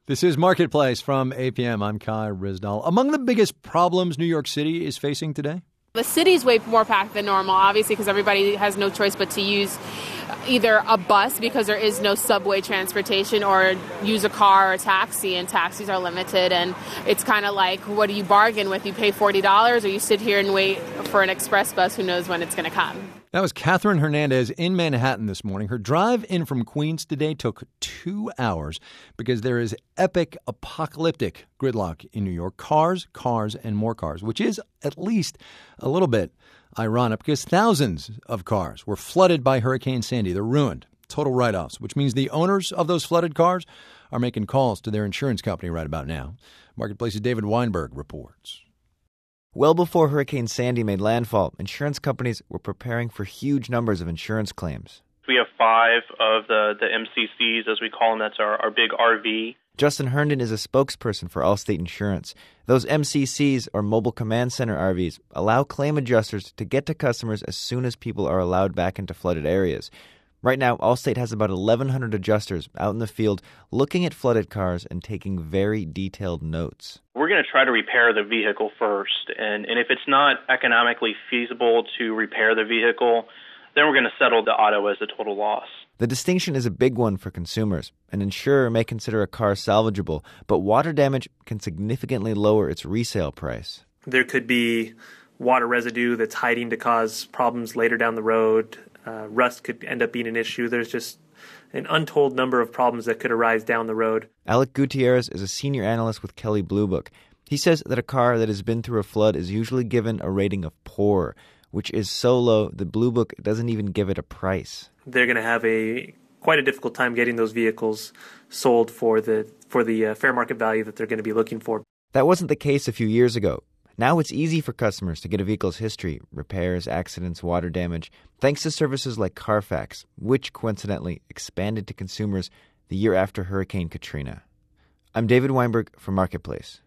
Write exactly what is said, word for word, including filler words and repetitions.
This is Marketplace from A P M. I'm Kai Ryssdal. Among the biggest problems New York City is facing today? The city's way more packed than normal, obviously, because everybody has no choice but to use either a bus because there is no subway transportation, or use a car or a taxi, and taxis are limited. And it's kind of like, what do you bargain with? You pay forty dollars, or you sit here and wait for an express bus who knows when it's going to come. That was Catherine Hernandez in Manhattan this morning. Her drive in from Queens today took two hours because there is epic apocalyptic gridlock in New York. Cars, cars, and more cars, which is at least a little bit ironic because thousands of cars were flooded by Hurricane Sandy. They're ruined, total write-offs, which means the owners of those flooded cars are making calls to their insurance company right about now. Marketplace's David Weinberg reports. Well before Hurricane Sandy made landfall, insurance companies were preparing for huge numbers of insurance claims. We have five of the, the M C Cs, as we call them. That's our, our big R V. Justin Herndon is a spokesperson for Allstate Insurance. Those M C Cs, or Mobile Command Center R Vs, allow claim adjusters to get to customers as soon as people are allowed back into flooded areas. Right now, Allstate has about eleven hundred adjusters out in the field looking at flooded cars and taking very detailed notes. We're going to try to repair the vehicle first, and, and if it's not economically feasible to repair the vehicle, then we're going to settle the auto as a total loss. The distinction is a big one for consumers. An insurer may consider a car salvageable, but water damage can significantly lower its resale price. There could be water residue that's hiding to cause problems later down the road. Uh, rust could end up being an issue. There's just an untold number of problems that could arise down the road. Alec Gutierrez is a senior analyst with Kelley Blue Book. He says that a car that has been through a flood is usually given a rating of poor, which is so low that Blue Book doesn't even give it a price. They're going to have a quite a difficult time getting those vehicles sold for the for the uh, fair market value that they're going to be looking for. That wasn't the case a few years ago. Now it's easy for customers to get a vehicle's history, repairs, accidents, water damage, thanks to services like Carfax, which coincidentally expanded to consumers the year after Hurricane Katrina. I'm David Weinberg for Marketplace.